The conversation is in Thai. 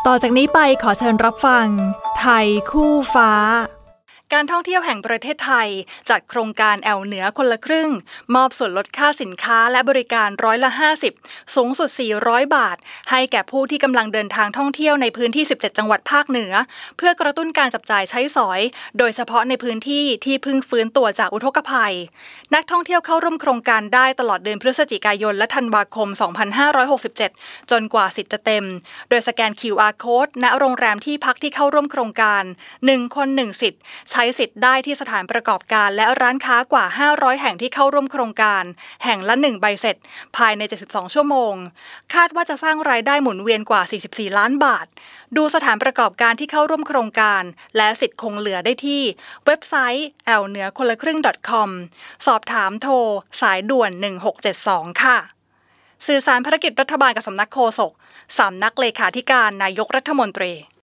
ต่อจากนี้ไปขอเชิญรับฟังไทยคู่ฟ้าการท่องเที่ยวแห่งประเทศไทยจัดโครงการแอวเหนือคนละครึ่งมอบส่วนลดค่าสินค้าและบริการ50%สูงสุด400 บาทให้แก่ผู้ที่กำลังเดินทางท่องเที่ยวในพื้นที่17จังหวัดภาคเหนือเพื่อกระตุ้นการจับจ่ายใช้สอยโดยเฉพาะในพื้นที่ที่เพิ่งฟื้นตัวจากอุทกภัยนักท่องเที่ยวเข้าร่วมโครงการได้ตลอดเดือนพฤศจิกายนและธันวาคม2567จนกว่าสิทธิ์จะเต็มโดยสแกน QR Code ณโรงแรมที่พักที่เข้าร่วมโครงการ1คน1สิทธิ์ใช้สิทธิ์ได้ที่สถานประกอบการและร้านค้ากว่า500แห่งที่เข้าร่วมโครงการแห่งละ1ใบเสร็จภายใน72ชั่วโมงคาดว่าจะสร้างรายได้หมุนเวียนกว่า44ล้านบาทดูสถานประกอบการที่เข้าร่วมโครงการและสิทธิ์คงเหลือได้ที่เว็บไซต์ elneerkonlakring.com สอบถามโทรสายด่วน1672ค่ะสื่อสารภารกิจรัฐบาลกับสำนักโฆษกสำนักเลขาธิการนายกรัฐมนตรี